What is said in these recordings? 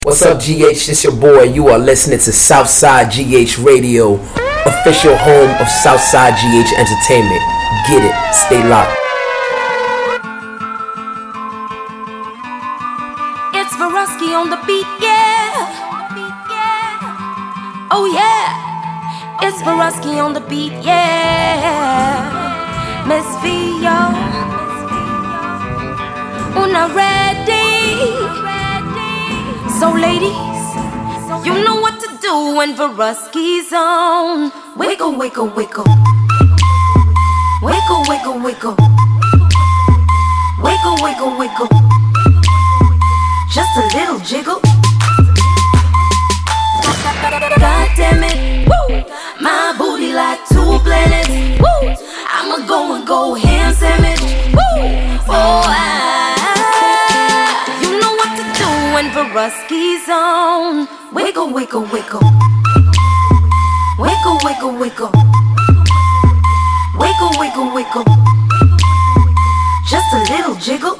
What's up, GH? This your boy. You are listening to Southside GH Radio, official home of Southside GH Entertainment. Get it. Stay locked. It's Varuski on the beat, yeah. Oh yeah. It's Varuski on the beat, yeah. Miss Vio, una ready. So ladies, you know what to do when Varuski's on. Wiggle, wiggle, wiggle. Wiggle, wiggle, wiggle. Wiggle, wiggle, wiggle. Just a little jiggle. God damn it, woo. My booty like 2 planets, woo. I'ma go ham sandwich, woo. Oh, you know what to do when Varuski's on. Wiggle, wiggle, wiggle. Wiggle, wiggle, wiggle. Wiggle, wiggle, wiggle. Just a little jiggle.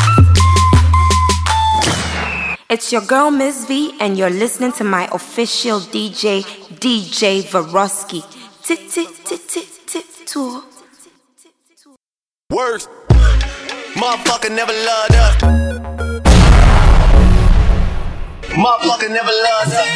It's your girl Miss V, and you're listening to my official DJ, DJ Varuski. Tit tit tit tit tit tour. Worst, motherfucker never loved us. Motherfucker never loved us.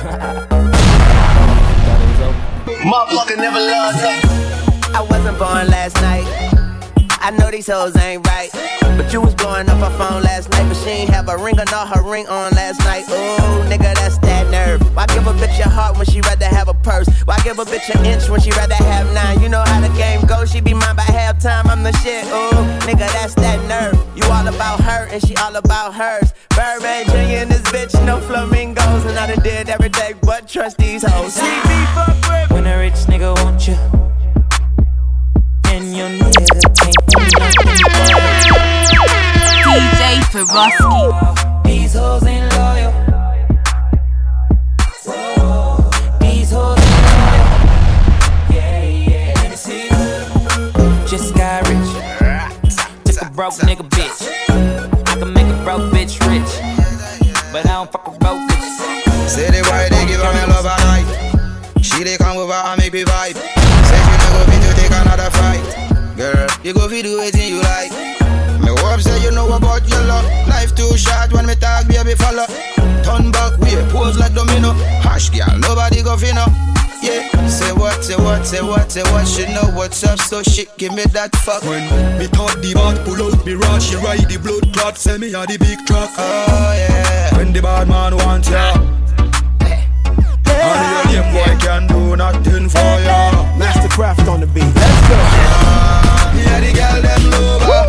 Motherfucker never loved us. I wasn't born last night. I know these hoes ain't right. But you was blowing up her phone last night, but she ain't have a ring or not her ring on last night. Ooh, nigga, that's that nerve. Why give a bitch a heart when she rather have a purse? Why give a bitch an inch when she rather have 9? You know how the game goes, she be mine by halftime, I'm the shit. Ooh, nigga, that's that nerve. You all about her and she all about hers. Birdman Jr. and this bitch, no flamingos. And I done did every day but trust these hoes. See me fuck with. When a rich nigga want you and your nigga can't do nothing. DJ Varuski. These hoes ain't loyal. These hoes ain't loyal. Yeah, yeah. Let me see. Just got rich. Took a broke nigga bitch. I can make a broke bitch rich, but I don't fuck with broke bitches. Say the boy they give her love at night. She they come over and make me vibe. Say she no go fit to take another fight. Girl, you go fit do anything you like. Me hope say you know about your love. Life too short when me talk, baby follow. Turn back, we pose like domino. Hush, girl, nobody go finna. Yeah, say what, say what, say what, say what. She know what's up, so shit, give me that fuck. When me thought the bad pull out me rod, she ride the blood clot, send me on the big truck. Oh yeah. When the bad man wants ya, and your name boy can do nothing for ya. Mastercraft on the beat, let's go. Yeah, the girl them love her.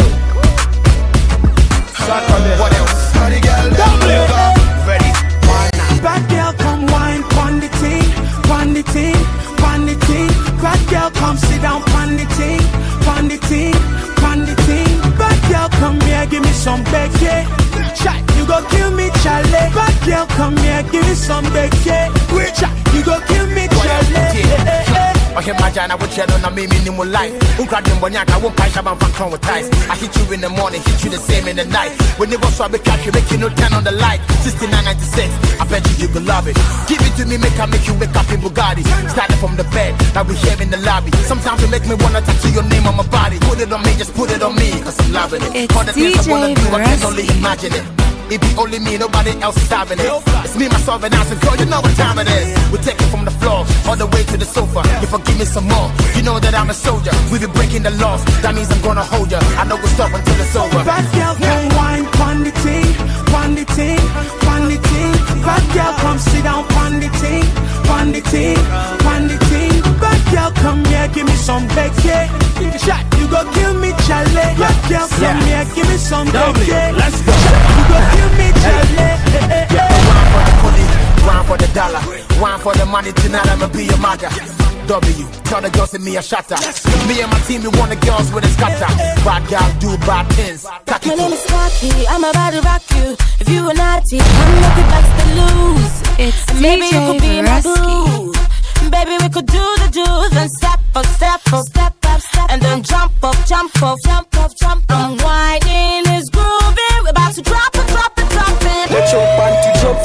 What else? How the girl them love her. Ready? Bad girl come wine, pon the ting, pon the ting, pon the ting. Bad girl come sit down, pon the ting, pon the ting, pon the ting. Bad girl come here, give me some Becky. Chat, you go kill me, Charlie. Bad girl come here, give me some Becky. Chat, you go kill me, Charlie. I hit my jana with shadow na me minimum life. Uncradim bonyaka won't catch up and traumatized. I hit you in the morning, hit you the same in the night. When they was so I be catch you, make you no turn on the light. 6996, I bet you could love it. Give it to me, make you wake up in Bugatti. Starting from the bed, now we here in the lobby. Sometimes you make me wanna tattoo your name on my body. Put it on me, just put it on me, cause I'm loving it. It's all the things I wanna do, I can Varuski. only imagine it. It be only me, nobody else is having it. It's me, myself, and I said, girl, you know what time it is. We take it from the floor, all the way to the sofa. You forgive me some more, you know that I'm a soldier. We be breaking the laws, that means I'm gonna hold ya. I know we'll stop until it's over. Bad girl come wine, pon the ting, pon the ting, pon the ting. Bad girl come sit down, pon the ting, pon the ting, pon the ting. Bad girl come here, give me some Becky. Shot, you go kill me, Charlie. Bad girl come here, give me some Becky. Let's go. You go kill me, Charlie. One for the money, one for the dollar, one for the money. Tonight I'ma be your mother. W, tell the girls and me a shatter. Me and my team, we want the girls with a scatter. Bad girl do bad things. My name is Cocky, I'm about to rock you. If you were naughty, I'm not the best to lose. It's and maybe you could be my boo. Baby, we could do the do's and step up, step up, step up, step up, and then jump up, jump up, jump up, jump up. I'm whining is grooving, we're about to drop it, drop it, drop it. Let your panty jump for me.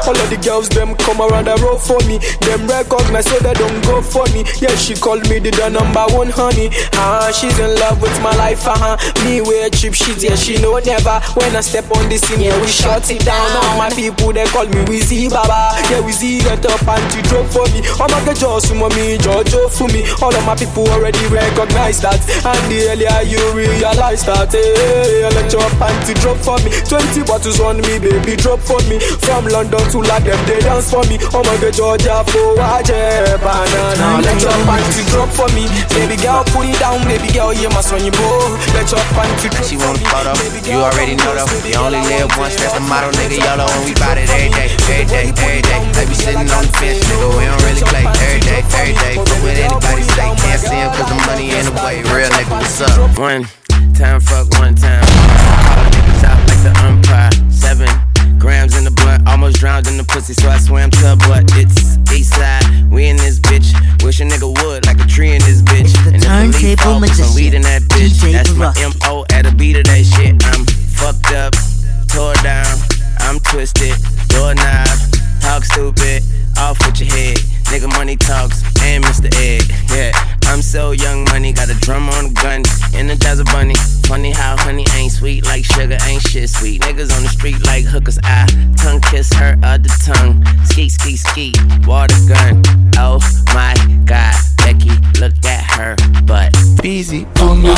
All of the girls, them come around the road for me. Them recognize so they don't go for me. Yeah, she called me the number one honey. She's in love with my life, Me wear cheap shit, yeah, she know never. When I step on the scene, yeah, we shut it down. All my people, they call me Wizzy Baba. Yeah, Wizzy get up and to drop for me. I'm a good just for me, Jojo for me. All of my people already recognize that. And the earlier you realize that, hey, I let your panty drop for me. 20 bottles on me, baby, drop for me. From London to London, they dance for me. Oh my God, Georgia, for banana. Let your panty drop for me. Baby girl, put it down, baby girl, you must run your bow. Let your panty drop. She want a photo, you already know though. You only live once, that's the motto, nigga. YOLO, and we bout it every day, every day, every day. They be sitting on the fence, nigga, we don't really play. Every day, every day. Fuck with anybody say, can't see him cause the money in the way. Real nigga, what's up? One time, fuck one time. All the niggas out like the umpire. 7 grams in the blunt, almost drowned in the pussy, so I swam to her butt. It's east side, we in this bitch. Wish a nigga would, like a tree in this bitch. And if a leaf fall, put some weed in that bitch. That's my M.O. at a beat of that shit. I'm fucked up, tore down, I'm twisted, doorknob, talk stupid, off with your head. Nigga money talks, and Mr. Egg, yeah. I'm so young money, got a drum on a gun, Energizer bunny. Funny how honey ain't sweet like sugar, ain't shit sweet. Niggas on the street like hookers, I tongue kiss her other tongue. Ski, ski, ski, water gun. Oh my God, Becky, look at her butt. Easy, because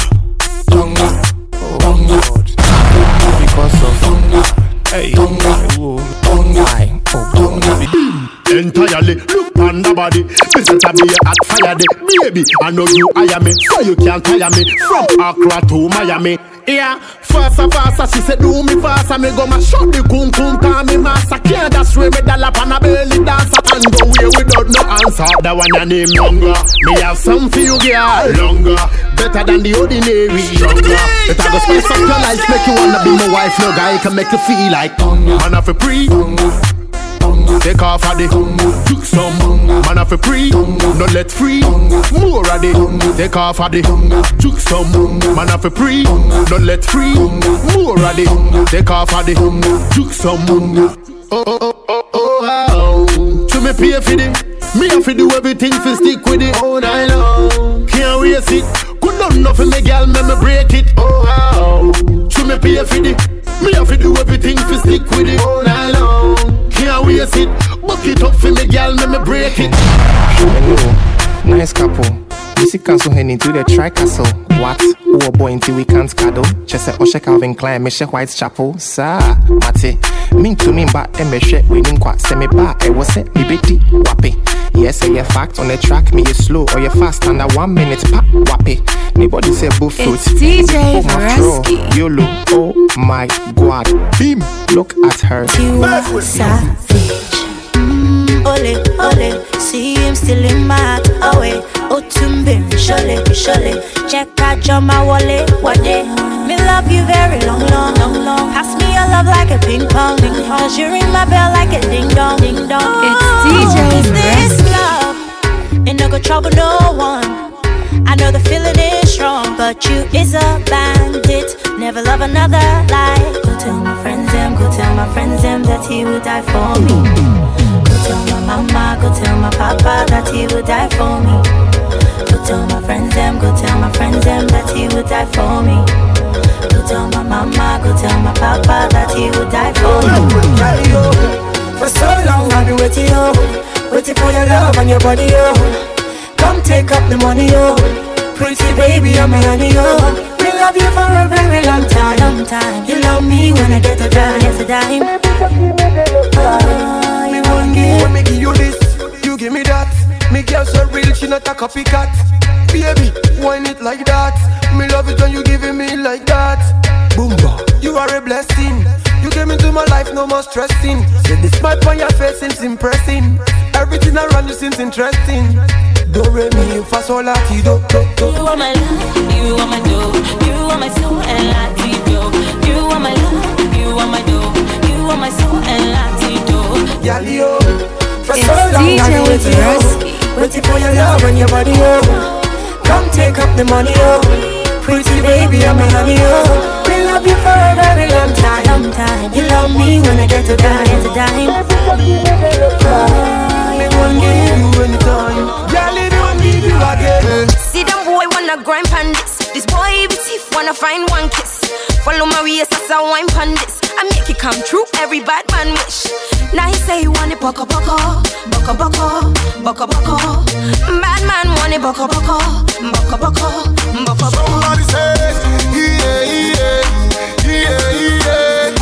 of hey, entirely look on the body. This is a be at fire day. Baby, I know you hire me, so you can't tire me. From Accra to Miami. Yeah, faster, she said do me faster. Me go my shot the kum call me master. Can't just swim me dollop on a belly dancer. And go away without no answer. The one your name longer. Me have some for you girl. Longer, better than the ordinary. Stronger, better go spice up your life. Make you wanna be my wife. No guy can make you feel like man of a pre. Take off of the took some man of a pre. No let free. More of the take off of the took some man of a pre. No let free. More of the take off of the took some. Oh. To me pay for the. Me have to do everything to stick with it. Oh, I know. Can't waste it. Good enough for me, girl, make me break it. Oh. To me pay for the. Me have to do everything to stick with it. Oh, I know. Can't waste it. Buck it up for me, girl, make me break it. Hello, nice couple. Music cancel heading to the tri-castle. What? Oh boy, until we can't cuddle. Just say, Osha Calvin Klein, Misha Whitechapel. Sa, Mate. Mean to me, but Emeshe, we didn't quite send me back. It was set me bitty, wappy. Yes, say a fact on the track, me is slow or you fast under 1 minute, pop, wappy. Nobody say buff fruit. It's DJ Vereski. YOLO, oh my God. Beam, look at her. You are savage. Ole, ole, see him still in my heart. Away, Otumbe, surely. Check out your my wallet, what day? Me love you very long. Pass me your love like a ping pong. Cause you ring my bell like a ding dong. It's DJ This love, ain't no go trouble no one. I know the feeling is strong, but you is a bandit. Never love another like. Go tell my friends them that he would die for me. Go tell my mama, go tell my papa that he would die for me. Go tell my friends them that he would die for me. Go tell my mama, go tell my papa that he would die for me. For so long I've been waiting for your love and your body, come take up the money, pretty baby, I'm a honey, we love you for a very long time. You love me when I get a dime. Me one give. When me give you this, you give me that. Me girl so real, she not a copycat. Baby, wine it like that. Me love it when you giving me like that. Boomba, you are a blessing. You came into my life, no more stressing. Say the smile on your face seems impressing. Everything around you seems interesting. Do re mi fa sol la ti do. You are my love, you are my dough. You are my soul and la ti do. You are my love, you are my dough. You are my soul and la ti do. Yalio, for It's so long DJ I've been waiting for your love and your body, come take up the money, pretty baby, I'm a honey, we love you for a very long time. You love me when I get to dime. wanna grind pandits. This boy with teeth wanna find one kiss. Follow my ways as I wine pandits. I make it come true, every bad man wish. Now he say he want it boko boko, boko boko, boko boko. Bad man want it boko boko, boko boko, boko boko. Somebody says, yeah, yeah, yeah, yeah,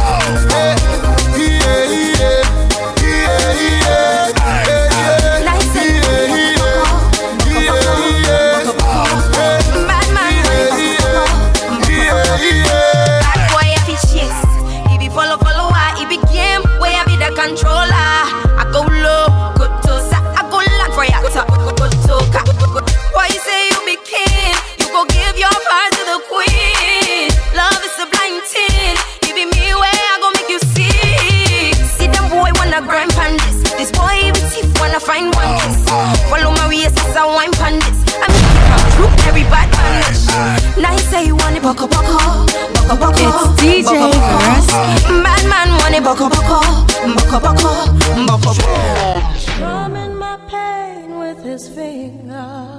controller, I go low, good to sa, I go land for ya, good to ka. Why you say you be king? You go give your part to the queen. Love is a blind thing. You be me where I go make you see. See them boy wanna grind pandits. This boy with teeth wanna find one kiss. Follow my ways as I wine pandits. I make it come true, every bad punish. Now he say you want it boko boko, boko boko. It's DJ Versky. Bad man want it boko boko. Boko boko, boko boko. Drumming my pain with his fingers,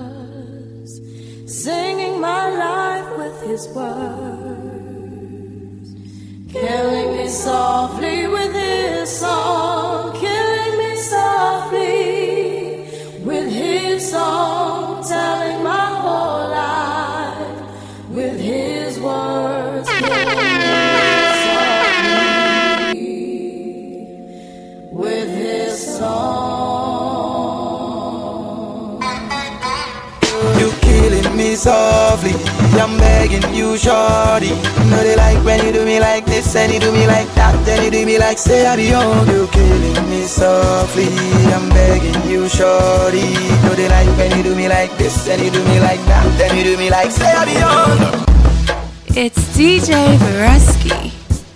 singing my life with his words, killing me softly with his song, killing me softly with his song, telling my whole life with his words. With his song. You killing me softly, I'm begging you shorty. Know they like when you do me like this and you do me like that, then you do me like say I be young. You killing me softly, I'm begging you shorty. Know they like when you do me like this and you do me like that, then you do me like say I be young. It's DJ Versky.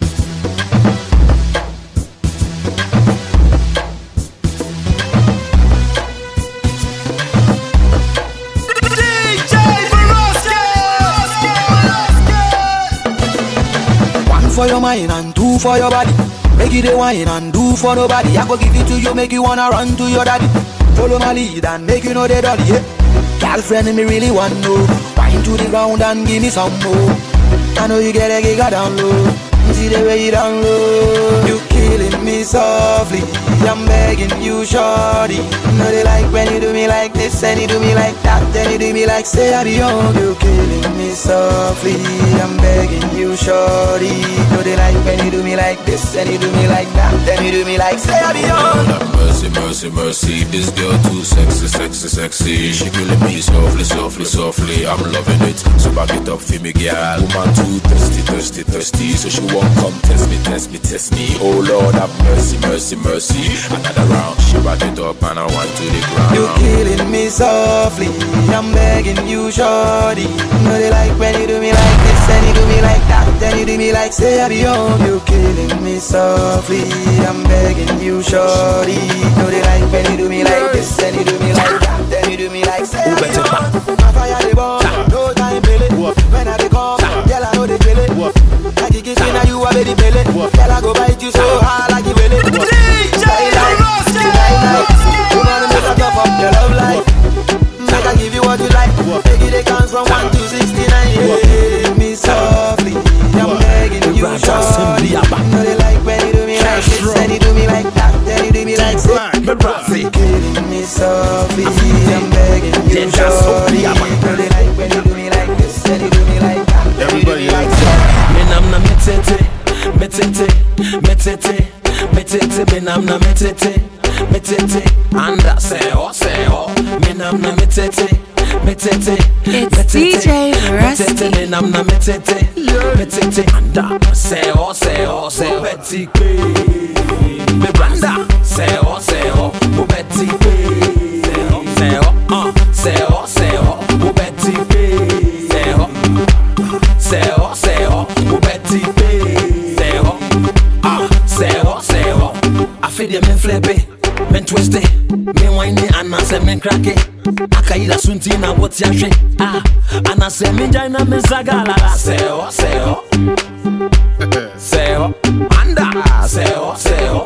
For your mind and two for your body. Make it a wine and do for nobody. I go give it to you, make you wanna run to your daddy. Follow my lead and make you know they dolly, yeah. Girlfriend, me really want to wine to the ground and give me some more. I know you get a giga down low. See the way you down low. You killing me softly, I'm begging you shorty. Know they like when you do me like this and you do me like that, then you do me like say I be young. You killing me softly, I'm begging you shorty. Know they like when you do me like this and you do me like that, then you do me like say I be young. Mercy, mercy, mercy, this girl too sexy, sexy, sexy. She killing me softly, softly, softly. I'm loving it, so back it up for me, girl. Woman too thirsty, thirsty, thirsty, so she won't come test me, test me, test me. Oh Lord, have mercy, mercy, mercy. Another round, she back it up and I want to the ground. You killing me softly, I'm begging you shorty. Know they like when you do me like this and you do me like that, then you do me like say I be young. You killing me softly, I'm begging you shorty. Know they like when you do me like this and you do me like that, then you do me like say I be young. My fire they burn, no time belly. When I come, girl I know they kill it. Like you give me now you a baby belly. Girl I go bite you so hard like you will it. Woman make a top up your love life. Make I give you what you like. Make it a count from 1 to 69. Yeah, me softly, I'm begging you shorty. Know they like when you do me like this, then you do me like that, then you do me like this. Killing me softly, I'm begging you shorty. Know they like when you do me like this, then you do me like that, then you do me like that. Me nam na metete, metete, metete, metete. Me nam na metete, metete. Anda seo, seo. Me nam na metete, metete. It's DJ Versky. Me nam na metete, metete. Anda seo, seo, seo. Betty me branda seo, seo. Betty seo, seo. Seo, seo. Betty seo, seo, seo. Betty seo, seo, seo. I feel you men flip it. Men twist it, men whine it, and I say men crack it. Akaida sunti na what's your shit? And I say men jaina men sagala. Seo, seo, seo, anda, seo, seo,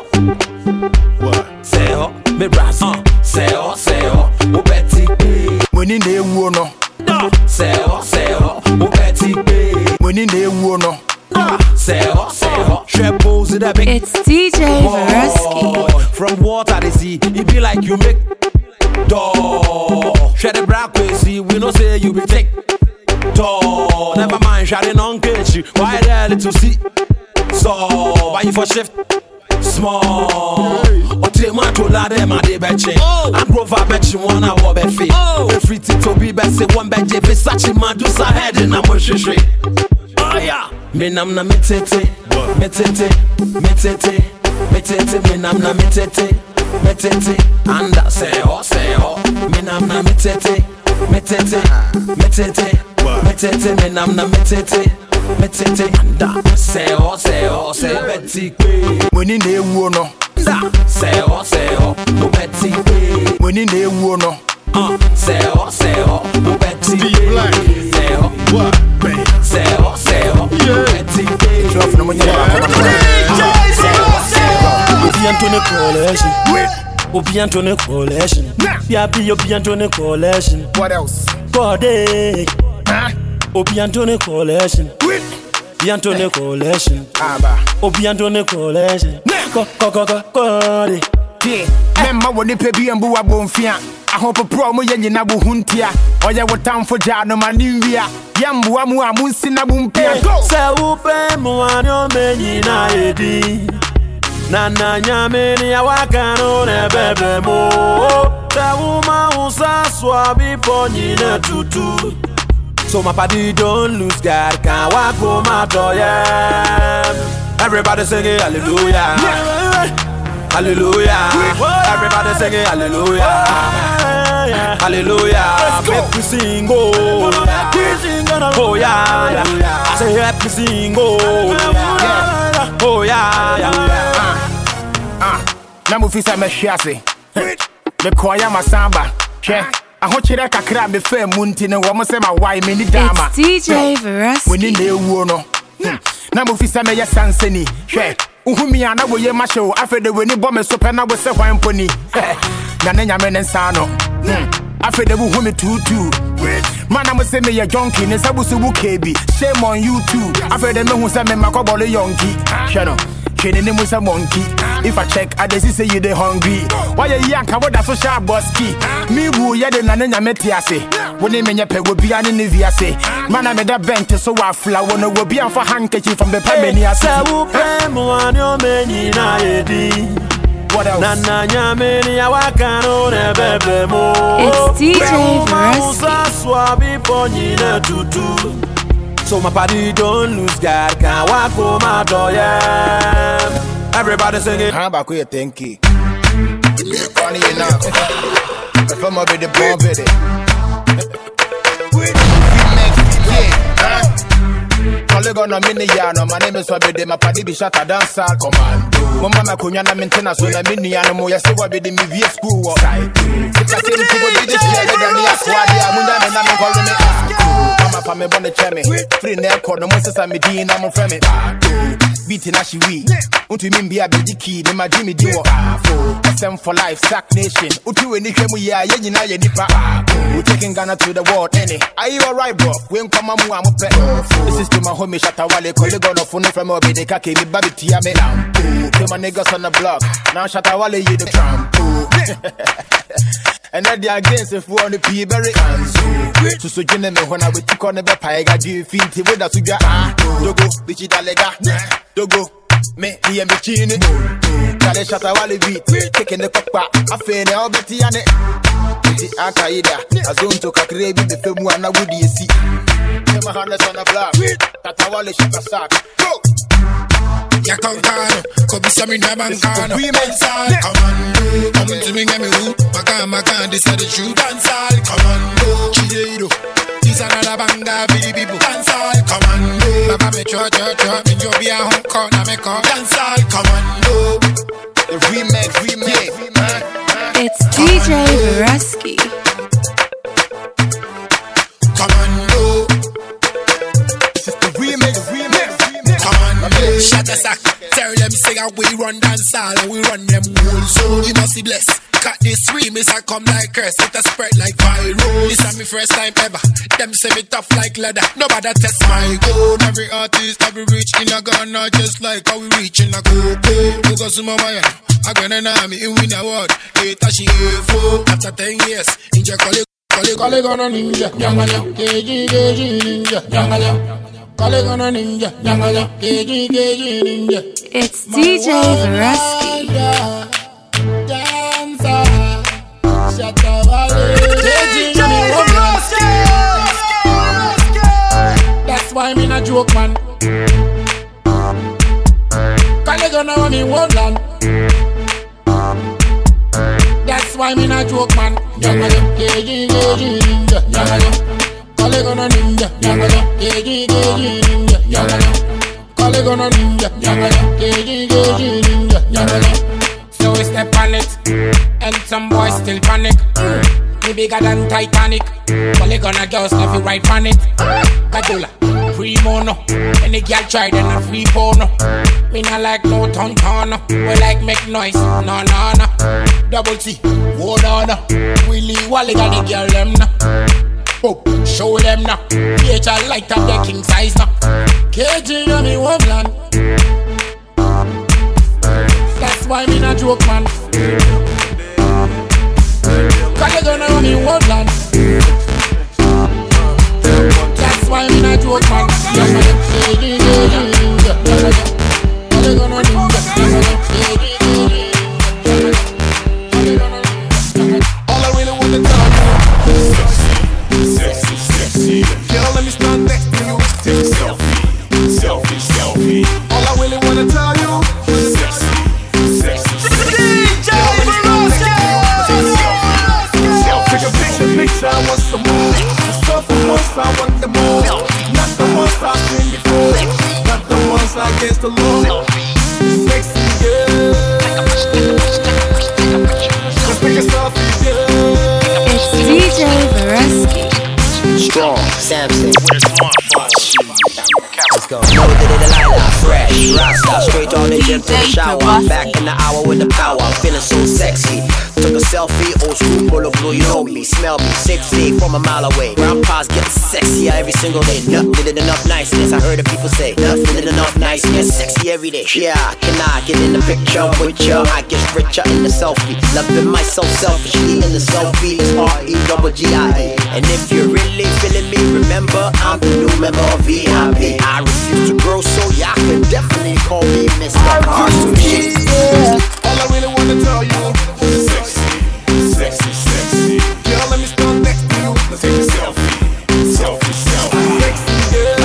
seo, me brass, seo, seo, ubeti. When in the war no, Say oh, Betty Bay. When in the no. Say oh, Shepos in the big. It's DJ Vereski. From water they see, it be like you make door. Share the black way, see, we no say you be take door. Never mind, shouting on catch you. Why there little see? So, why you for shift? Small. O take my to la dem a de betche. And brova betche one a wo be fi. Every to be be say one betche Versace man do sa head in a moshishri. Oh yeah. Me nam na metete, metete, metete, metete. Me nam na metete, metete. And I say oh. Me nam na metete, metete, metete, metete. Me nam na metete. Metete anda say oh Betty Bay. When in the no. Say oh no Betty Bay. When in the no. Say oh no Betty Bay. Say oh what? Say oh no Betty Bay. Drop no money. Obi Antone Collection. Obi Antone Collection. What else? Body. Obi Antone Collection. Obi Antone Collection. Obi Antone Collection. Go. Memma woni pe bi embu wa bonfia. Ahopo pro mo yenyi na bu huntia. Oye wotam fo ja no manwia. Yambu amu amunsi na bumpia. Se upe mo anyo menyi na edi. Nana nyame ni awaka no ne bebe mo. Se uma usa swabi ponyi na tutu. So my party don't lose God, can't walk home my door, yeah. Everybody singing hallelujah, hallelujah. Everybody singing hallelujah, hallelujah. Make me sing, oh yeah. I say let me sing, oh yeah. Namu fisa me shiase. Me koya masamba, che. I want you to cry me fair muntin and woman say my why many dama. It's DJ Vereski. When in the no. Namu fisa me yes sanseni. She uhumi ana wo ye ma show after the when bomb so pen na wo say wine pony. Na nenya men nsano. After the uhumi tutu. Man am say me ye junkie ne sabusu bu kebi. Shame on you too. After the me hu say me makobolo yonki. Shano. Training him with a monkey. If I check, I just say you they hungry. Why you yank about that social busky? Me who ya the nana metiase. When they mean your peg will be an inviase. Man, I made a bench so I flower no will be on for handkerchief from the Pamania. What else? Nana nyameni awaka no ne bebe mo. It's DJ Vereski. So my body don't lose God, can't walk home my door, yeah. Everybody singing. How about you think it? Funny enough. If I'm up with the bomb with it. Gonna miniano, my name is Wabede, my party be shut a dance commando. Mama Kunyana maintenance on a miniano, yes, what be the movie school. If I came to go to this year, then the Aswadi, I'm not calling me. Mama Pame Bonnet Chemi, free neck corner, Moses and Medina, I'm from it. Beating Ashi we, Unto me a big key, then my Jimmy Dio. SM for life, Sack Nation. Utu and Nikem, we are Yenina Yenipa. We're taking Ghana to the world, any. Are you alright, bro? When come on, I'm a pet. This is to my homie Shatawale, colleague on the phone from Obi, the Kaki, Baby Tia Melam. To my niggas on the block. Now Shatawale, you the tramp. And that they against if we want to be very hands. So gentlemen, when I will take on the Paiga, do you feel the way that you got? Dogo, bitchy Dalega, Dogo, me, the Machine, Kale Shatawale beat, taking the cockpit, I feel now Betty and it. The Akaida, as on to Kakrebi, the film one, I would you see. My hands on the block, Tatawale Shakasak. Go! Yakonkano, Kobi Sami Nabankano, Dancehall, commando, come to me, get me who, Makan, this is the true dancehall, commando, Chideiro, this another banga, Billy people, dancehall, commando, Baba me cho, me jo be a home corner, me call, dancehall, commando, the remix, It's DJ Vereski. Commando, this is the remix. Shut the sack, tell them say we run dancehall and we run them whole. So you must be blessed. Cut This remix I come like curse, it a spread like viral. This is my first time ever. Them say me tough like leather. Nobody test my goal. Every artist have reach in a Ghana, just like how we reach in a Coco. Because some of my I got an army in win award. Later she A4. After 10 years, Inja call it gonna ninja. Yanganya, KG ninja. Yanganya, call it gonna ninja. Yanganya, KG ninja. It's DJ Vereski. Dancer, shut up, DJ Vereski. That's why I'm in a joke, man. Call it gonna run in one land. That's why I'm in a joke, man. Yanganya, KG ninja. Yanganya, call it gonna ninja. Yanganya, KG ninja. Yanganya, call it gonna ninja. Yanganya, KG ninja. Yanganya. So we step on it, and some boys still panic. Me bigger than Titanic. Call gonna girls love you right on it. Kadula, primo no. Any girl try then a free porno. Me not like no ton. We like make noise, no. Double T, hold on. Willy Wally got the girl them now. Oh, show them now. PHR light up the king size now. KG on me one land. That's why me not joke, man. Cause you gonna run in one land. That's why me not joke, man. All I really want to tell you, sexy. Girl, let me stand next to you. Take a selfie. All I really want to tell you, sexy. Take a picture, I want some more. The stuff the most, I want the more. Not the ones I've seen before. Not the ones against the law. Sexy girl. Let's take a selfie, girl. It's DJ Vereski. Strong, Samson. Let's go. No, Delilah, fresh, Rasta, straight on the gym to the shower. Back in the hour with the power, feeling so sexy. Took a selfie, old school, polo blue, you know me, smell me, 6 feet from a mile away. Grandpa's getting sexier every single day. Nothing did it enough niceness, I heard the people say. Nothing did it enough niceness, sexy every day. Yeah, can I get in the picture with ya? I get richer in the selfie. Loving myself selfishly in the selfie. It's REGGIE. And if you're really feeling me, remember I'm the new member of VIP. I refuse to grow, so y'all can definitely call me Mr. R2G. All I really want to tell you, sexy. Girl, let me stand next to you. Let's take a selfie. Sexy girl.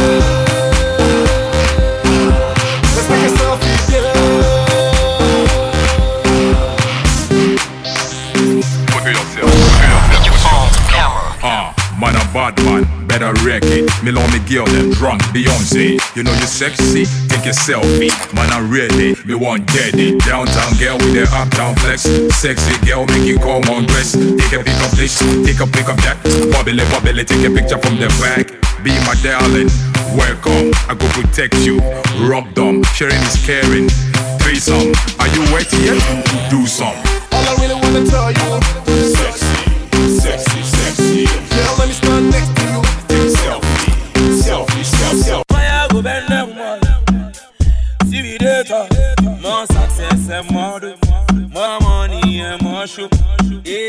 Let's take a selfie, girl. Look at yourself. Man a bad man, better wreck it. Me love me girl, them drunk, Beyonce. You know you sexy, take a selfie. Man I'm ready, me want get it. Downtown girl with the uptown flex. Sexy girl, make you come on dress. Take a pic of this, take a pic of that. Bobbly, take a picture from the back. Be my darling, welcome. I go protect you, rock them. Sharing is caring. Threesome, are you wet yet? Do some. All I really wanna tell you, sexy. Girl, let me stand next to you. Take a selfie. Fire go bend them one. See we data. More success and more do. More money and more show. Yeah.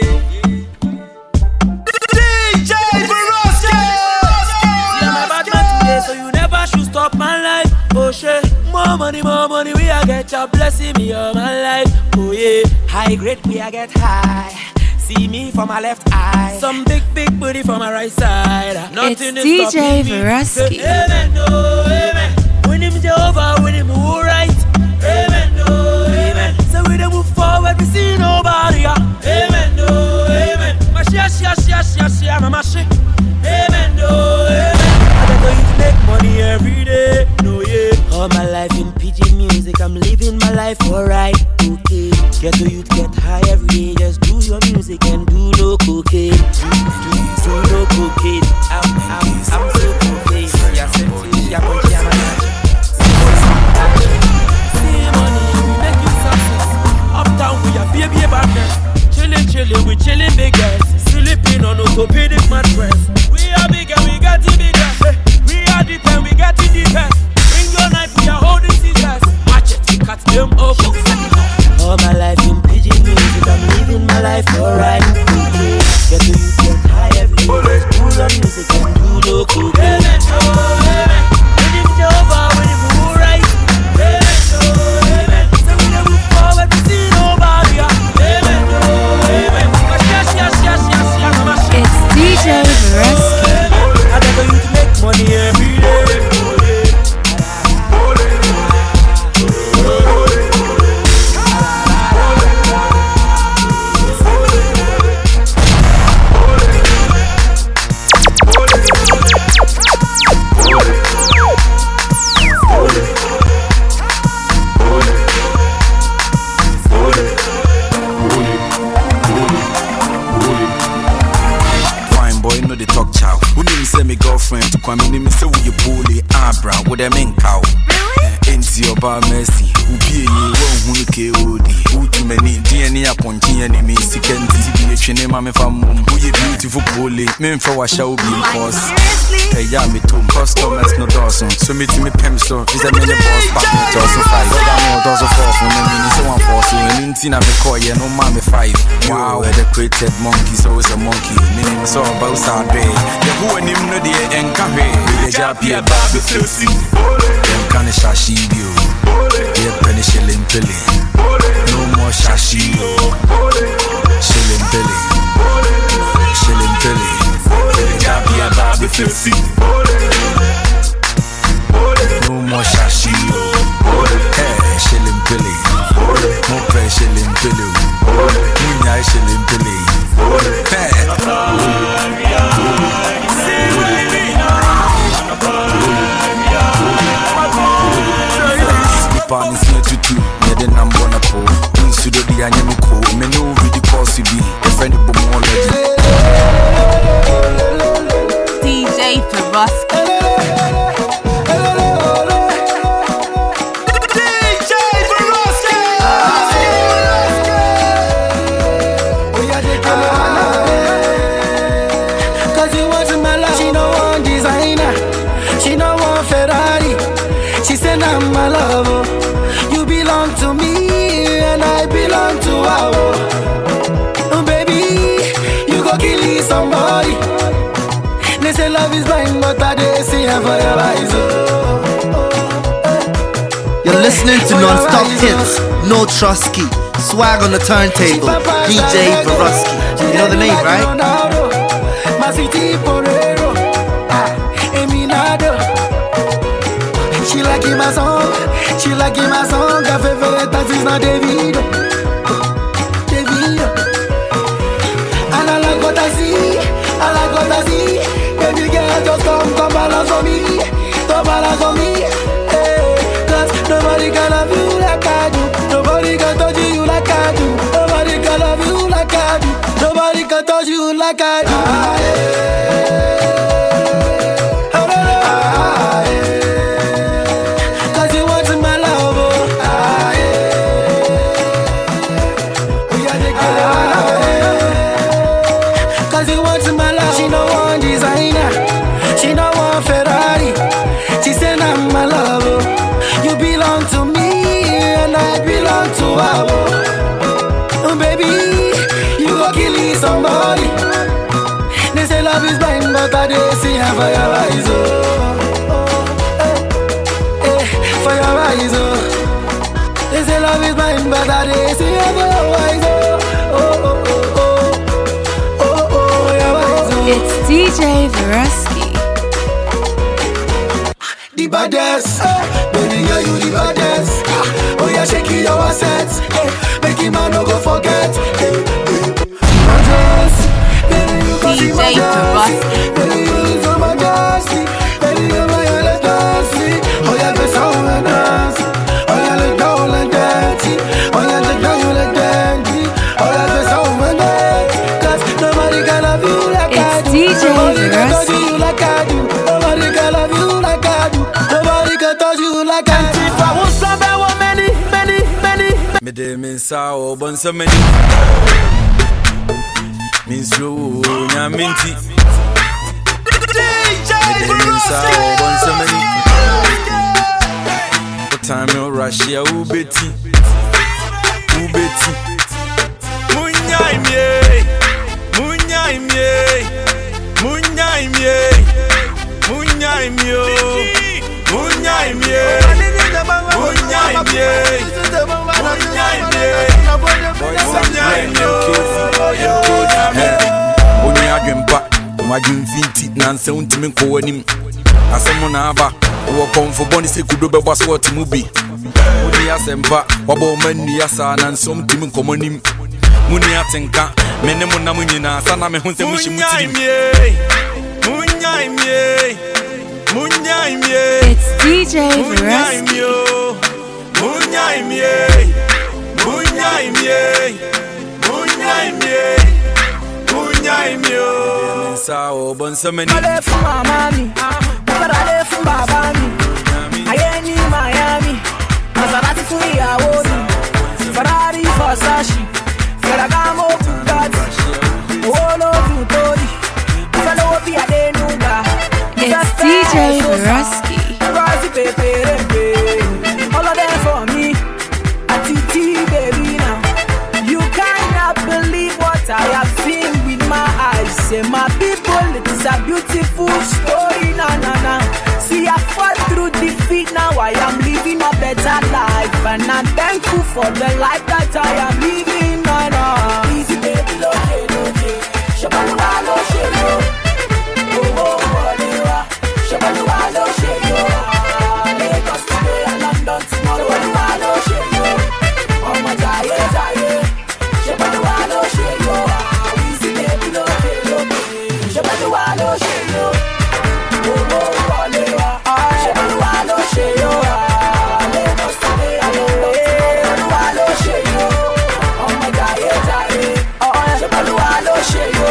DJ Vereski. I'm a bad man today, so you never should stop my life. Oh shit. More money, we a get your blessing me all my life. Oh yeah. High grade, we a get high. See me for my left eye. Some big booty for my right side. Nothing it's DJ Vereski. Amen, no, amen. When him Jehovah, when him who right. Amen, no, amen. So we don't move forward, we see nobody. Amen, no, amen. Mashia, my mashi. Amen, no, amen. I got to make money every day. No, yeah. All my life in PG music, I'm living my life alright. Okay. Get to youth, get high every day. Just do your music and do no cocaine. Do no cocaine. I'm so cocaine. See money, we make you success. Uptown, we are baby back there. Chillin', chillin', we chillin' big ass. Sleeping on orthopedic mattress. We are big and we got it big ass. We are deep and we got it deep ass. Bring your knife, we are holding scissors. Watch it, we cut them off. All my life in pidgin music, I'm living my life alright. Get to you, get high every day. School on music and do local. When you move over, when you move right. So we don't move forward, we see nobody. It's DJ Vereski. I never used to make money every day. Girlfriend to come in, say we you bully, Abra, with them in cow. Into your bar mercy, who pay you who KOD, who too many DNA upon DNA, second TV, mammy from who you beautiful bully, men for a show be boss. Hey, yeah, me too, customers no Dawson, so me to me pencil, is a million boss, back me Dawson 5, Dawson 4 from me, so one for so in Intina, me call you, no mammy 5. Wow, the created monkey, so it's a monkey, me name is all about Saturday. Who and him no day and come here. We just be a baby filthy. Them kind of shashi bio. Yeah, penny shilling pilly. No more shashi. Shilling pilly. Shilling pilly. We just be a baby filthy. No more shashi. Hey, shilling pilly. More pay shilling pilly. Munya shilling pilly. Hey. Partners here to do, yeah, then I'm gonna pull. In Sudo, the anime cool, me know with the course to be a friend of more legend. DJ Vereski. Cause you want my love, she no want designer, she no want Ferrari. She said I'm my lover. You belong to me and I belong to her. Oh baby, you go kill somebody. They say love is blind, but I dey see her for your eyes. You're listening to non-stop hits, no Trusky, swag on the turntable, DJ Vereski. You know the name, right? My city porero, Eminado. She like my song, she like my song. Her favorite dance is not David. And I like what I see, I like what I see. Baby girl, just come balance on me, come balance on me. Hey, cause nobody can love you like I do, nobody can touch you like I do, nobody can love you like I do, nobody can touch you like I do. Oh, baby, you go kill somebody. They say love is blind, but I dey see her for your eyes. For your eyes. They say love is blind, but I dey see her for your eyes. Your eyes. It's DJ Vereski. The baddest, baby girl, you the baddest. Oh yeah, shake your assets, make him man no go forget. DJ Vereski. Baby, you so majestic. Baby, you're my ecstasy. Oh yeah, go sound and dance. Oh yeah, look down like dirty. Oh yeah, look down like dirty. Oh yeah, go sound and dance. 'Cause nobody can love you like I do. It's DJ Nobody can touch Vereski. you like I do. Nobody can love you like I do. Nobody can touch you like I do. If I was somewhere, what many. Me de min sa o bon so many. minty. DJ What time you Russia? Who betty? Imagine vinti nanse untimi ko anim asemo na aba wo konfo boni se kudo be bwa so timubi muni asempa wabo mani asa nanse untimi komonim muni atenka mene mo na munyina sana me hunse mushi mutiri It's DJ Veruski. Sao bon semeni Ale fu mamami, ale fu babami. Ayeni Miami, Maserati fu ìyàwó mi. Ferrari Versace, Ferragamo Bugatti. Olo Vuittori, fellow be Adenuga. It's DJ Veruski. Razi Pepe, all of them for me. Atiti baby now, you cannot believe what I have seen with my eyes. Say my people, it is a beautiful story, na na na. See I fought through defeat, now I am living a better life, and I'm thankful for the life that I am living, na na. Easy baby, loke, shabaluwa lo shelo, oh oh walewa, shabaluwa lo shelo. Lagos today and London tomorrow, shabaluwa lo shelo. Oh my jaye, shabaluwa lo shelo. Easy baby, loke, shabaluwa lo shelo, oh oh walewa, shabaluwa lo shelo. Lagos today and London tomorrow, shabaluwa lo shelo. Oh my jaye, shabaluwa lo shelo.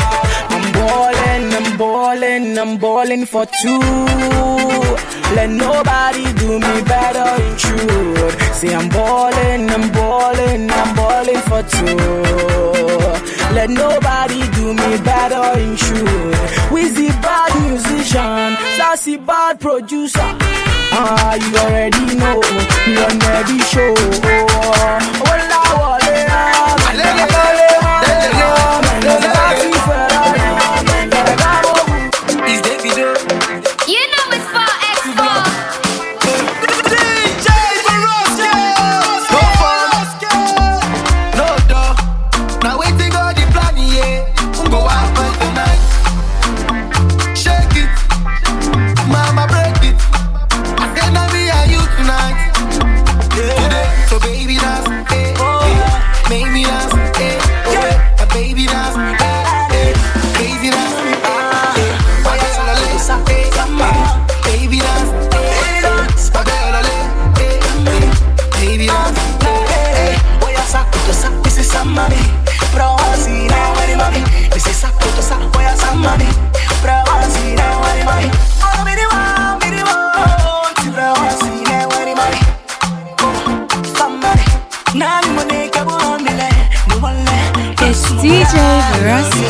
I'm balling for two. Let nobody do me better in truth. See I'm balling for two. Let nobody do me better in truth. Wizzy bad musician, Sassy bad producer. You already know, you already show. You know it's 4x4. DJ Veruski. No door. Now wait to go the plan, yeah. Go out tonight. Shake it, mama break it. I said now me and you tonight. Today, so baby dance, make me dance, a baby dance, crazy dance. Baby dance, baby dance, voy a sacar this is some money. Pro así now, mami. This is saco to saco, voy a some money. Pro así now, mami. Oh, minimum, pro así now, mami. Some money, now you money, come on, me le, no one le. It's DJ Veruski.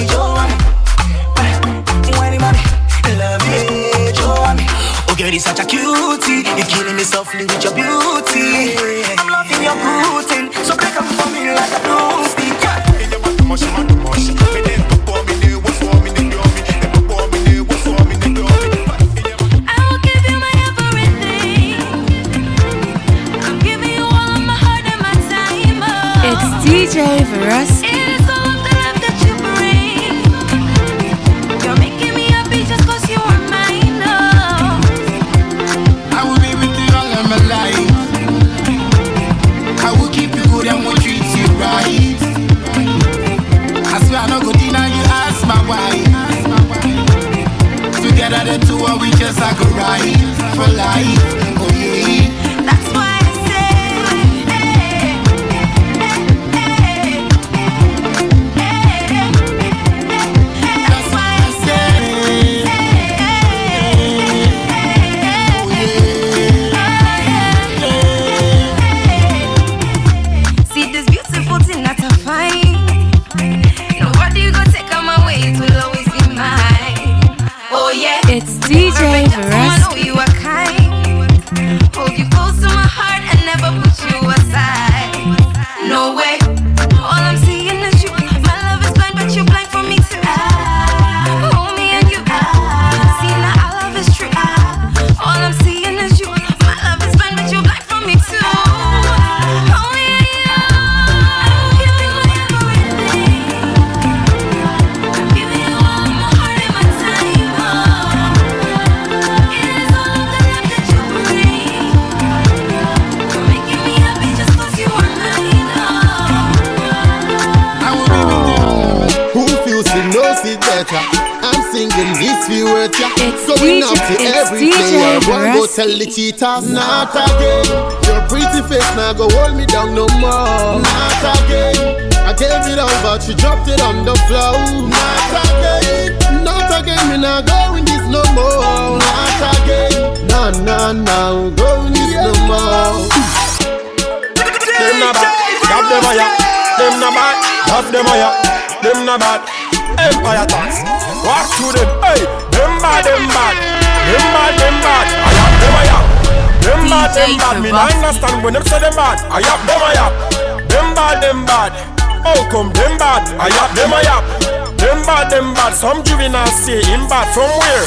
Girl, you're such a cutie. You're killing me softly with your beauty. I'm loving your good so break up for me like a blue stick. I will give you my everything. I'm giving you all of my heart and my time. It's DJ Veruski. It is all of the love that you bring. You're making me happy just 'cause you are mine. I will be with you all of my life. I will keep you good and will treat you right. I swear I no go deny you, ask my wife. Together the two of we just like a ride for life. Oh yeah. That's why I say, hey, hey, hey. hurt ya. I'm singing this few words ya. It's Going DJ, up to it's every DJ player. One go Verusky. tell the cheaters, not again. Your pretty face now go hold me down no more. Not again. I gave it all but you dropped it on the floor. Not again. Not again. Me not going this no more. Not again. No, going this no more. Them na bad, got them a ya. Them na bad, got them a ya. Them na bad, empire tax. Walk to them, hey. Them bad, them bad. Them bad, them bad. I have them a ya. Them bad. Me not understand when them say them bad. I have them a ya. Them bad. How come them bad? I have them a ya. Them bad. Some juveniles say him bad from where?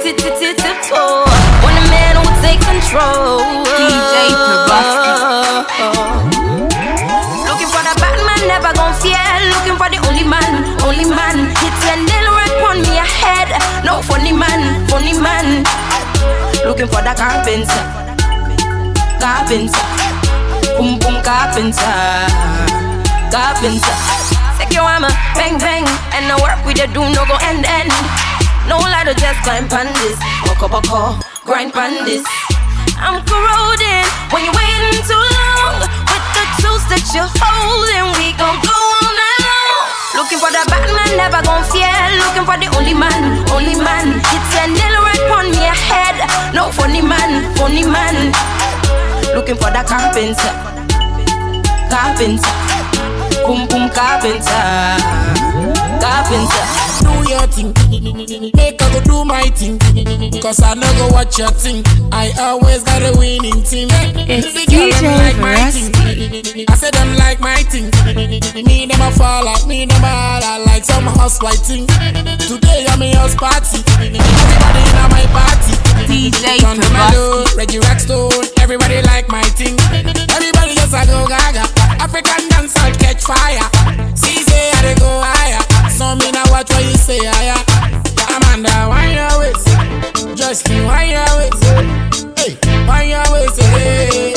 When a man who take control. DJ Verusky. Looking for the bad man, never gon' fear. Looking for the only man. Hit your nail right on me ahead. No funny man. Looking for the carpenter. Boom carpenter. Take your armor, bang, and the work we dey do no go end. No lie to just climb pan this, boko, grind pan this. I'm corroding when you're waiting too long. With the tools that you're holding, we gon' go all night long. Looking for the bad man, never gon' fear. Looking for the only man. It's a nail right on me ahead. No funny man. Looking for the carpenter. Boom carpenter. Do your thing, make I go do my thing. Cause I know go watch your thing. I always got a winning team. It's the girl DJ them like my thing. I said them like my thing. Me never fall out, me never holler like some house white thing. Today I'm a house party. Everybody in my party. DJ John Melo, Reggie Rockstone. Everybody like my thing. Everybody just a go gaga. African dance I'll catch fire. See say I dey go higher. So me now watch what you say higher. Amanda, why your waist? Justin, why your waist? Hey, why your waist? Hey.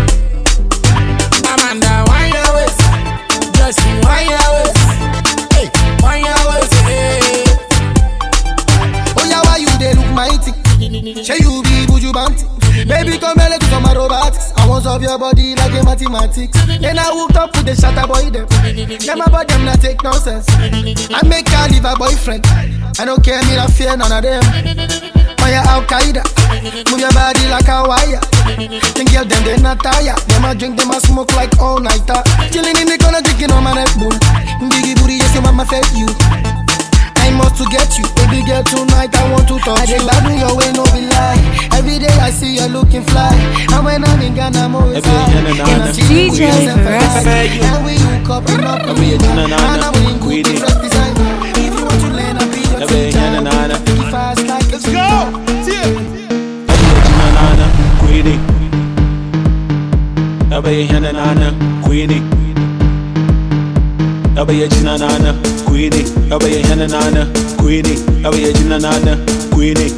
Amanda, why your waist? Justin, why your waist? Hey, why your waist? Hey. Oh yeah, why you dey look mighty? Say you be buju bounty. Baby, come here, let's do some robotics. I want solve your body like a mathematics. Then I hooked up with the shatter boy them. Them about them not take nonsense. I make her leave a boyfriend. I don't care, me not fear none of them. Fire Al Qaeda, move your body like a wire. Think girl them they not tired. Them a drink, them a smoke like all nighter. Chilling in the corner drinking on my Red Bull. Biggie booty, yes, your mama fed you. I must to get you, baby girl tonight I want to touch you. I bad me your way, no be lie. Every day I see you looking fly. And when I'm in Ghana, I'm always high. It's DJ Verusky. And we hook up and up and we and I'm in good to dress design. If you want to learn, I'll be your teacher. Take it fast like a sweet. Abaya jina nana, Queenie. Abaya hana nana, Queenie. Abaya jina nana, Queenie.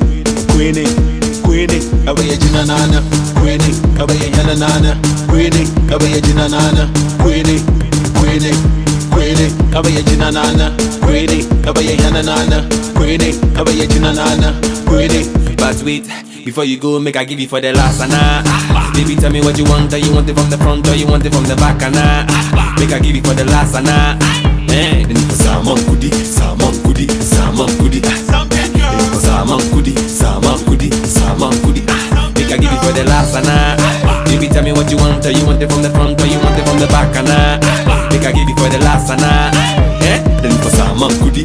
Abaya jina nana, Queenie. Abaya hana nana, Queenie. Abaya jina nana, Queenie. Abaya jina nana, Queenie. Abaya hana nana, Queenie. Abaya jina nana, Queenie. But wait, before you go, make I give you for the last Baby, tell me what you want. Do you want it from the front or you want it from the back? Make I give you for the last Then Salmon goodie. Make I give you for the last Baby, tell me what you want. Do you want it from the front or you want it from the back? Make I give you for the last Then for Salmon goodie.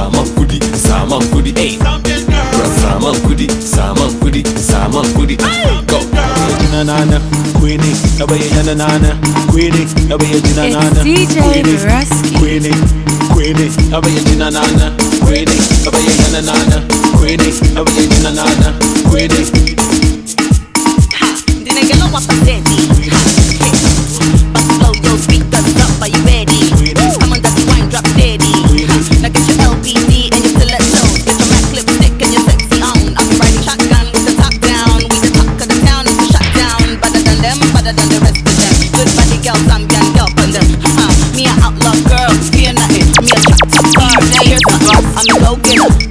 Hey, Salmon goodie. Go. Nana, Queenie, Abaya Hana Nana, Queenie, Abaya Jina Nana, DJ Verusky. Queenie, Abaya Jina Nana, Queenie, Abaya Hana Nana, Queenie, Abaya Jina Nana, Queenie. Didn't get no one for daddy. Blow your speakers up, are you ready? I'm on that wine drop steady. Now get your LPD and your stilettos. Get your Mac lipstick and your sexy on. I'll be riding shotgun with the top down. We the talk of the town, it's a shutdown. Better than them, better than the rest of them. Good body girls, I'm young girl from them. Me an outlaw girl, fear nothing. Me a chop top bar, now here's my I'm a go-getter.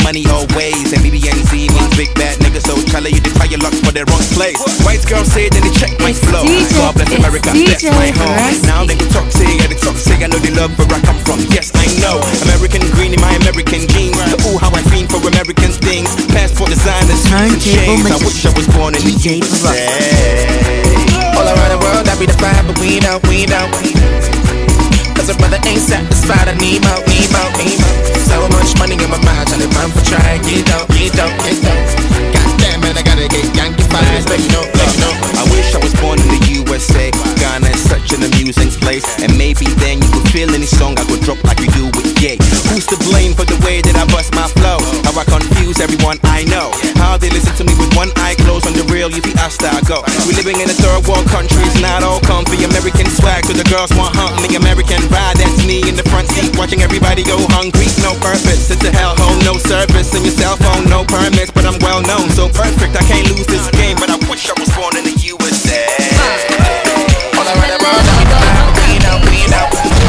money always. And BBNZ means big bad nigga, so Charlie, you declare your luck for the wrong place. White girl say then they check my flow. God bless America, that's my home. Now they can talk, say, yeah, they talk, say, I know they love where I come from. Yes, I know. American green in my American jeans. Ooh, how I fiend for American things. Passport designers, chains. I wish I was born in the USA. All around the world, I be the fire, but we don't. Cause a brother ain't satisfied, I need more. So much money in my mind, trying to run for trying. You don't. Goddamn, man, I gotta get Yankee vibes. Let you know. I wish I was born in the USA. Ghana is such an amusing place. And maybe then you could feel any song I could drop like you do with Ye. Who's to blame for the way that I bust my flow? How I confuse everyone I know. How they listen to me with one eye closed. On the real, you be asked I go. We living in a third world country, it's not all comfy. American swag, so the girls want hump me. American ride, that's me in the front seat, watching everybody go hungry. No purpose, it's a hellhole, no service. And your cell phone, no permits, but I'm well known, so perfect. I can't lose this game, but I wish I was born in the USA. All around the world, we know.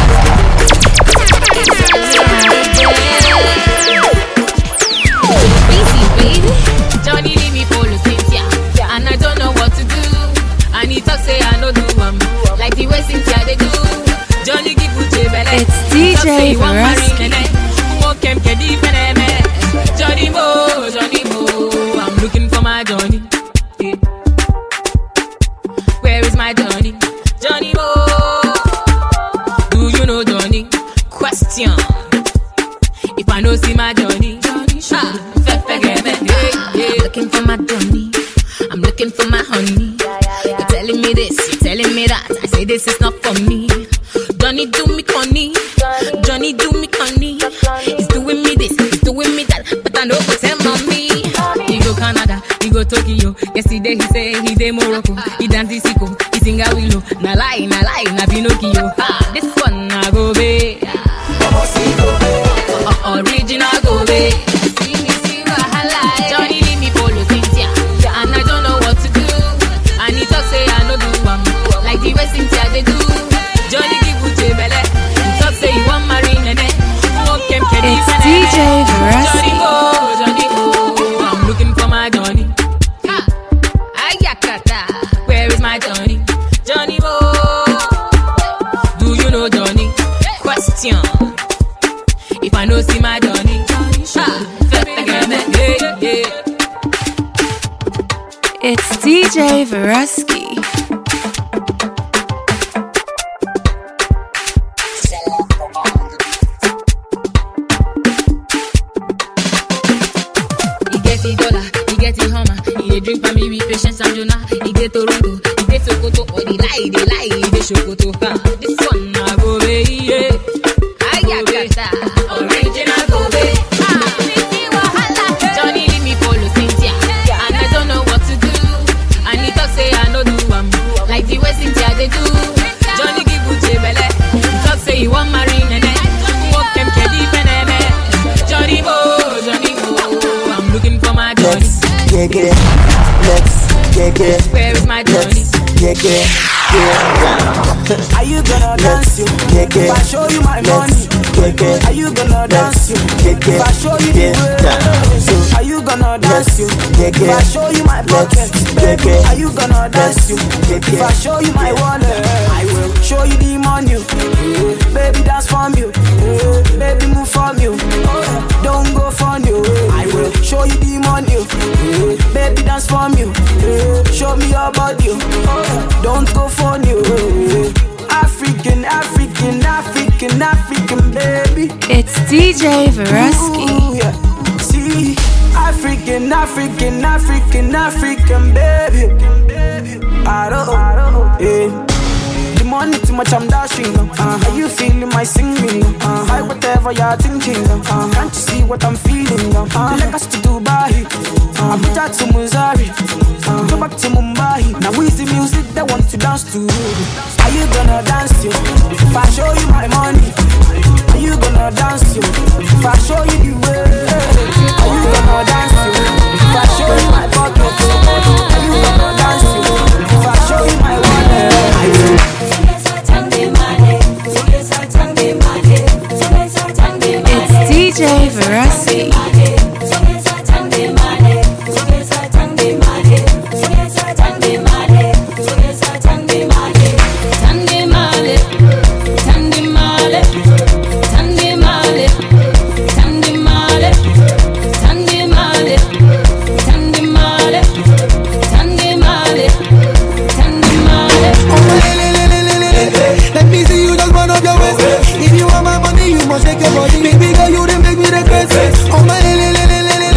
Easy, baby. Johnny leave me follow Cynthia, and I don't know what to do. And he talk say I no do like the way Cynthia they do. Johnny give Uche belle. It's DJ Verazki. Johnny Mo, I'm looking for my Johnny. Yeah. Where is my Johnny? Johnny Mo, do you know Johnny? Question. If I don't see my Johnny, looking for my Johnny. I'm looking for my honey. You're telling me this, you're telling me that. I say this is not for me. Johnny do me conny. Johnny do me conny. He's doing me this, he's doing me that. But I know go tell mommy. He go Canada, he go Tokyo. Yesterday he say he dey Morocco. He dance the sicko, he sing a willow. Na lie, na Pinocchio. This one na go be. Original go be. Johnny leave me follow Cynthia, and I don't know what to do. And he talk say I no do like the way Cynthia they do. Johnny give Uche belle. He talk say he want marry Nene. It's DJ Verazki. Johnny Mo, I'm looking for my Johnny. Ayakata, where is my Johnny? Johnny Mo, do you know Johnny? Question. If I know see my Johnny, It's DJ Verazki. He get the dollar, he get the hammer. He dey drink for me with patience and Jonah. He get Toronto, he get Sokoto. Or they lie, he dey Sokoto. This one na go be, yeah. Ayakata, original go be. Johnny leave me follow Cynthia, and I don't know what to do. And he talk say I no do like the way Cynthia they do. Johnny give Uche belle. He talk say he want marry Nene. Walk him kedi peneme. Johnny Mo, I'm looking for my Johnny. Where is my Johnny? Are you gonna dance you? If I show you my money, are you gonna dance you? If I show you the way, are you gonna dance you? If I show you my pocket, are you gonna dance you? If I show you my wallet, I will show you the money. Baby, dance from you. Baby, move from you. Don't go from you. I will show you the money. Baby, dance from you. Show me your body. Don't go from you. African, baby. It's DJ Verazki. Ooh, yeah. See, African, baby. I don't know. Yeah. The money too much, I'm dashing. Are you feeling my singing? Buy whatever you're thinking. Can't you see what I'm feeling? Lagos to Dubai, Abuja to Missouri, go back to Mumbai. Now with the music they want to dance to. Are you gonna dance you? If I show you my money, are you gonna dance you? If I show you the way, are you gonna dance you? If I show you my pocket, are you gonna dance you? If I show you my wallet, I will. It's DJ Verazki.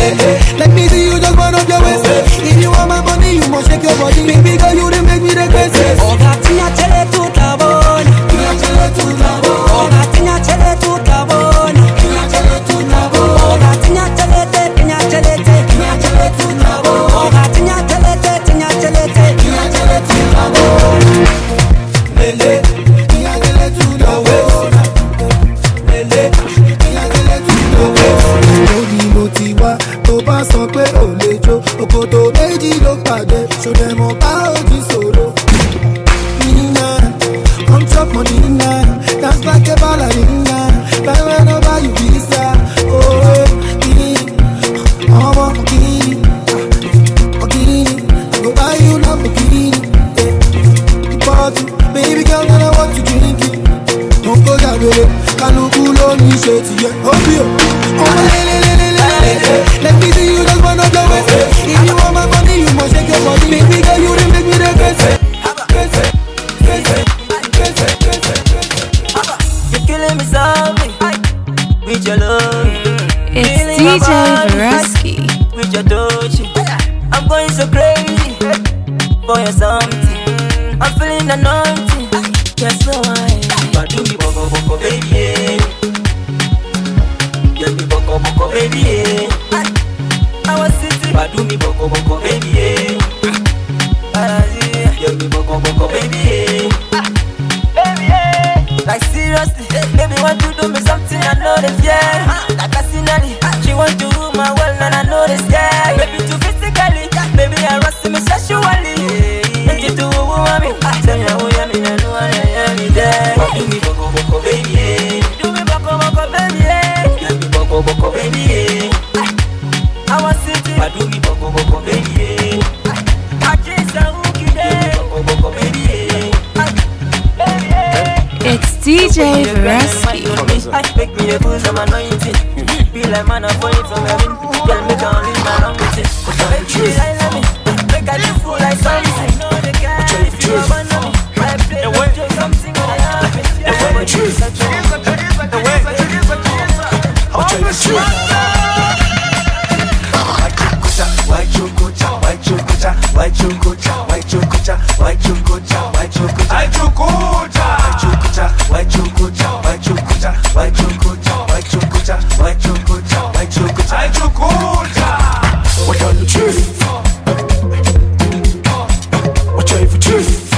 Let me see you just burn up your waist. If you want my money, you must shake your body. Baby girl, you done make me the greatest. Oh, gatinha chele tutta buona. Gatinha chele tutta buona. Oh, gatinha chele tutta buona. Gatinha chele tutta buona. Oh, gatinha chele te, gatinha chele te, gatinha chele tutta buona. Oh, gatinha chele te, gatinha chele te, gatinha chele tutta buona. Lele, gatinha chele tutta buona. Lele, gatinha chele tutta buona. Lórí mo ti wá, tó bá sọ pé ò lè jó, òkòtò méjì ló pàdé, ṣòdẹ̀ mọ̀ bá òjì sòrò. Come chop money now, dance like a ballerina. Buy whenever you visa. Oh, Kini, oh, Kini, Kini. I go buy you Lamborghini. The party, baby girl, now I want to drink it. Don't go that way, Kanukulo ni sheti yeah. Obio, let me see you just burn up your waist. If you want my money, you must shake your body. Baby girl, you done make me the greatest. You're killing me softly with your love. It's DJ Veruski. With your touch, I'm going so crazy for your something. I'm feeling anointing. Just know why. But do me boko boko baby. Get me boko boko baby. I was sitting. But do me boko boko baby. Get me boko boko baby. Like seriously, baby want to do me something, I know they fear. Like personally, she want to rule my world and I know they scared. Baby too physically, baby I rush me sexually. Make you do me, tell me how you mean, I know I am there. Do me boko boko baby, do me boko boko baby, do me boko boko baby. I want city, but do me boko boko baby. I just a hooky there, boko boko baby. It's DJ Veruski. Make me a booze, I'm anointed. Be like man, I'm falling from heaven. Girl, me can't leave my long with it. Baby, I love me. Make I do fool like something. If you abandon me, I play with you something when I have it. I'll tell you the truth. White chocolate, white chocolate, white chocolate, white chocolate, white chocolate, white chocolate, white chocolate. White chocolate, white chocolate, white chocolate, white chocolate, white chocolate, white chocolate, white chocolate. What on the truth? What you for truth?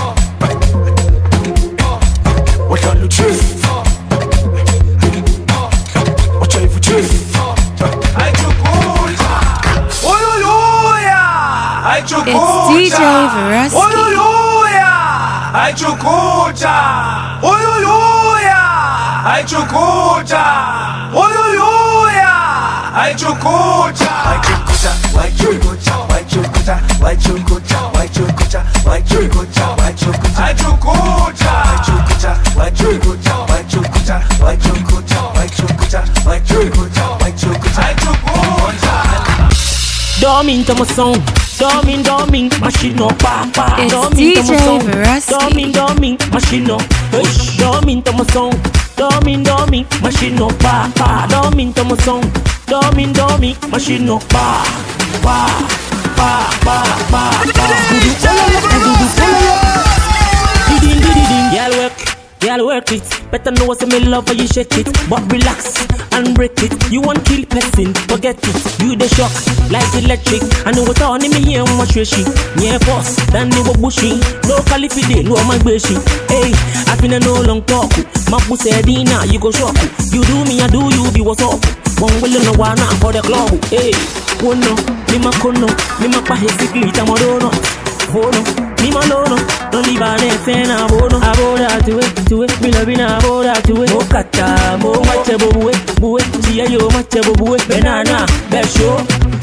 What on the truth? What you for truth? I chocolate. Hallelujah! I chocolate. It's DJ Veruski. Hallelujah! I chocolate. I chocolate, hallelujah. I chocolate, white chocolate, white chocolate, white chocolate, white chocolate, white chocolate, white chocolate, I chocolate, white chocolate, white chocolate, white chocolate, white chocolate, white chocolate, white chocolate, I chocolate. Dorming to my song. Dorming, machine no papa. It's DJ Veruski. Dorming, machine no. Dorming to my song. Dorming, machine no papa. Dorming to my song. Dorming, machine no pa. Girl work it. Better know what's in me love or you shake it. But relax and break it. You want kill person, forget it. You the shock like electric. I know what on me here on my trashy. Yeah, boss, then you were bushy. No calipide, no my bushy. Hey, I been a no long talk. My pussy dinner, you go shock. You do me, I do you, be what's up. One will no one for the club. Hey, one no, me ma kono, me ma pa hesically, tamodono. Bono, me ma lono, don't leave an fena bono. Aboda to it, me love in aboda to it. Mo kata, mo macha bue, chia yo macha bue, banana, best show.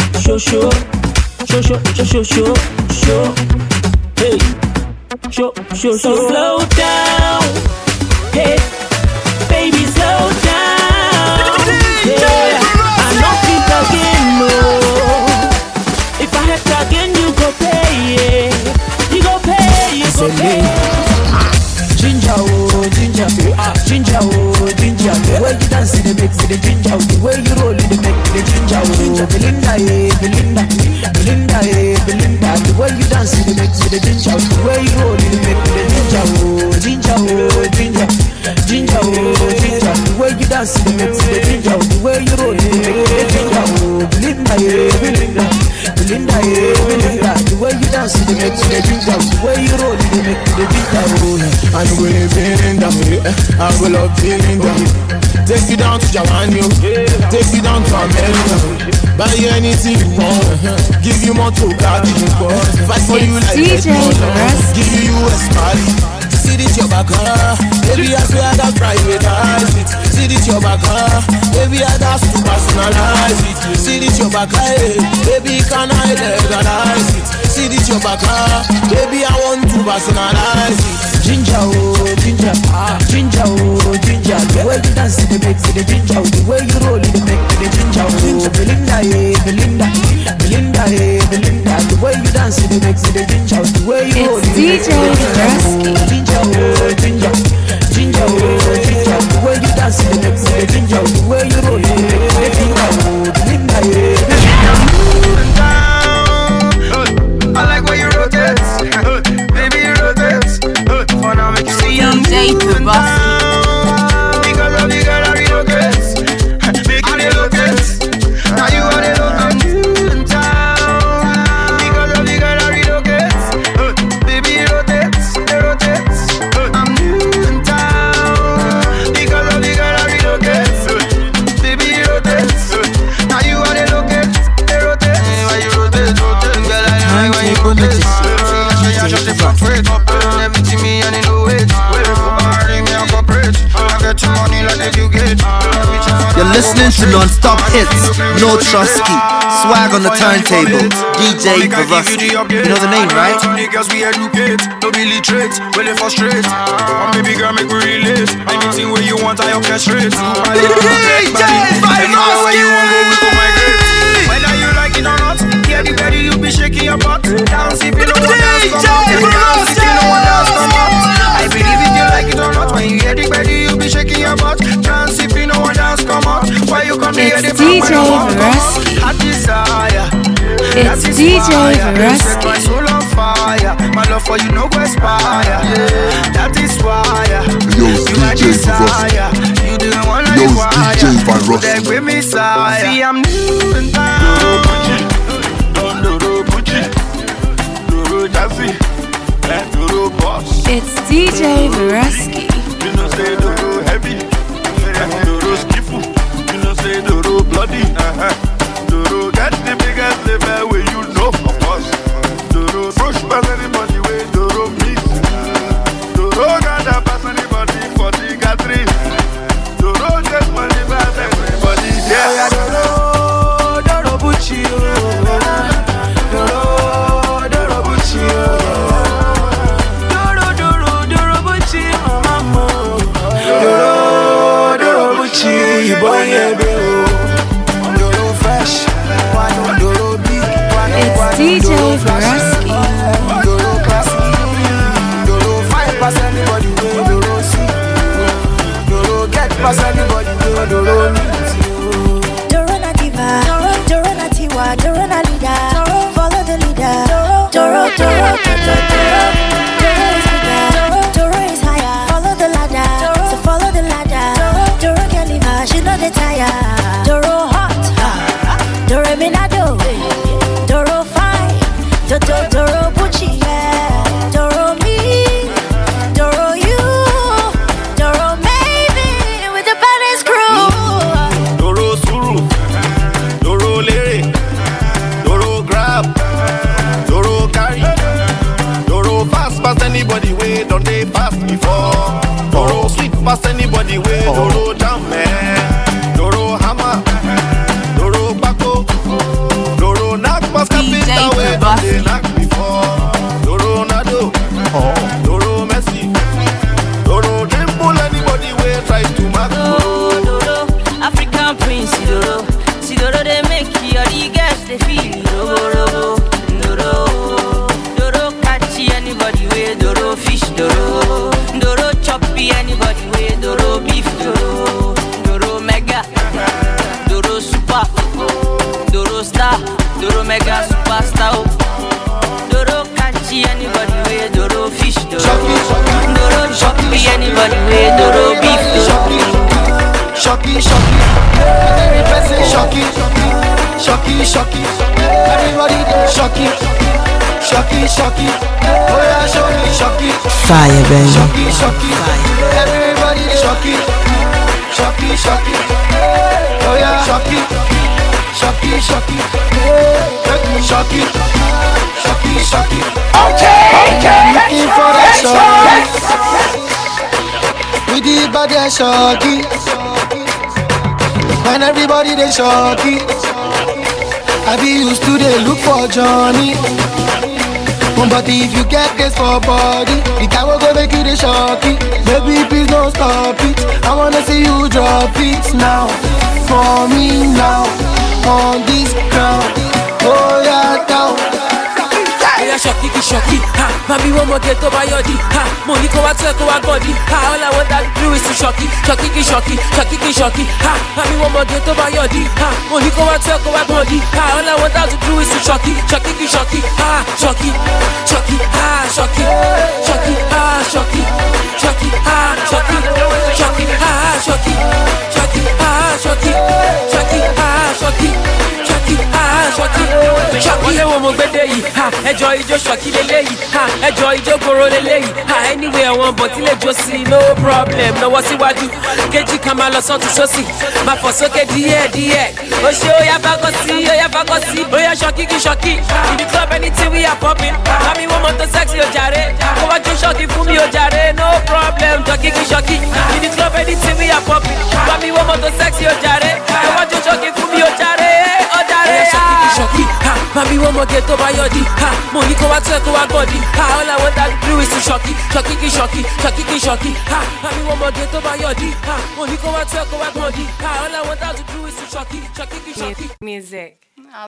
Hey, show. So slow down, hey, baby, slow down. Yeah, I'm not fit again, no. If I have again, you go pay, yeah. You go pay. Ginger, oh, ginger, ginger, oh, ginger. The way you dance in the mix, the ginger. The way you roll in the mix, the ginger, oh. Belinda, yeah. Belinda, Belinda, Belinda. The way you dance, it makes me the ginger. The way you roll, it makes me the ginger. Oh, ginger, oh, ginger, ginger, oh, ginger. The way you dance, it makes me the ginger. The way you roll, it makes me the ginger. Oh, Belinda, Belinda, Belinda, Belinda. The way you dance, it makes me the ginger. The way you roll, it makes me the ginger. Oh, and when Belinda, I will love Belinda. Take you down to Japan, yo. Take you down to America. Buy you anything you want. Give you more to God. Fight for you like DJ Veruski. Give you US money. See this your back, baby, I swear I got privatize it. See this your back, baby, I got to personalize it. See this your back, baby, can I legalize it? See this your back, baby, I want to personalize it. Ginger, oh, ginger, ginger, oh, ginger. The way you dance, it makes it the ginger. The way you roll, it makes it the ginger. Oh, Belinda, Belinda, Belinda, Belinda. The way you dance, it makes it the ginger. The way you roll, it makes it the ginger. Ginger, oh, ginger, ginger, oh, ginger. The way you dance, it makes it the ginger. The way you roll, it makes it the ginger. Oh, Belinda, Belinda. I like where you rotate, baby, you rotate. For now, make you see DJ Veruski. Because of the girl I relocate, make you relocate. Now you are the locate in town. Because of the girl I relocate, baby, rotate, rotate. I'm new in town. Because of the girl I relocate, baby, rotate. Now you are the locate, rotate. Why you rotate, rotate, girl? I like when you rotate. I just the front way up. Everything me and you know it. You're listening to non-stop hits, no Trusky, swag on the turntable, DJ Veruski. You know the name, right? Niggas we educate, no be literate, when they frustrate. Baby girl make we relate. Anything where you want, I orchestrate. DJ Veruski. Where you want go, we go migrate. Whether you like it or not, yeah, the belly you be shaking your butt. Dance if you don't want dance, come out. Dance if you don't want dance, come out. I believe if you like it or not, when you hear the belly you be shaking your butt. Dance if you don't want dance, come out. Why you come here? It's DJ Veruski. It's DJ Veruski. My soul on fire. My love for you no go expire. That is why yo, you are desire. You didn't want to require. DJ Veruski. Then with me side. See I'm new in town. It's DJ Veruski. You know say Doro heavy, Doro skiffle. You know say Doro bloody. Doro get the biggest level where you know of course. Doro push past anybody where Doro miss. Doro got that pass anybody for the gathering. Doro just money pass everybody. Yeah, Doro, Doro Bucci, Doro, Doro Bucci. Boy, yeah, Doro fresh, Doro big. It's DJ Veruski. Doro classy, Doro fight past anybody, Doro see. Doro get past anybody, Doro meet. Doro na diva, Doro na tiwa, Doro na leader. Follow the leader. Doro, Doro, Doro, Doro. Doro is bigger, Doro is higher. Follow the ladder, so follow the ladder. Doro can leave her, she know the tire. Doro hot, Doro Minado. Doro fine, Doro Bucci, yeah. Doro me, Doro you, Doro maybe with the baddest crew. Doro Suru, Doro Lere, Doro grab, Doro carry, Doro fast past anybody way, don't they fast before. Doro sweet past anybody way, Doro jam man, Doro hammer, Doro bako, Doro knock past capita way, don't they knock before. Doro Nado, Doro Messi, Doro dribble anybody way, try to mark. Doro, African Prince, Doro. See Doro they make you all the girls they feel. Doro, Doro, Doro catch anybody way, Doro fish, Doro, Doro choppy anybody way, Doro beef, Doro, Doro mega, Doro super, Doro star, Doro mega superstar. Doro catchy anybody way Doro fish. Doro shocky anybody way Doro beef. Shocky, every person shocky. Everybody shocky. Oh yeah, shocky. Fire, baby. Shocky. Everybody shocky. Oh yeah, shocky. Okay. Looking for that shocky. With the body shocky. When everybody they shocky. I be used to they look for Johnny. But if you get this for body, the time will go make you the shocky. Baby, please don't stop it. I wanna see you drop it now. For me now, on this ground. Oh yeah, down. Yeah, shocky, ha. Mami, one more get over your D, ha. Money go out, go out, body, ha. All I want that do is to shocky, ha. Mami, one more get over your D, ha. Money go out, go out, body, ha. All I want that to do is to shocky, ha. Shocky, ha. Shocky, ha. Shocky, ha. Enjoy your shocky lele, ha. Enjoy your goro lele, ha. Anyway I want but let you see no problem. No what's what you Keji Kamala Santo Sosi. My for so get die. Oh show ya bagosi, oh ya shocky. In the club anything we are popping. I mean woman to sexy o jare. Go watch you shocky for me o jare. No problem, shocky. In the club anything we are popping. I mean woman to sexy o jare. Go watch you shocky for me o jare. Shocky, ha. Mami, one more get over your D, ha. Money go out, go out, body, ha. All I want that do is to shocky, ha. Mami, one more get over your D, ha. Money go out, go out, body, ha. All I want that to do is to shocky. Music.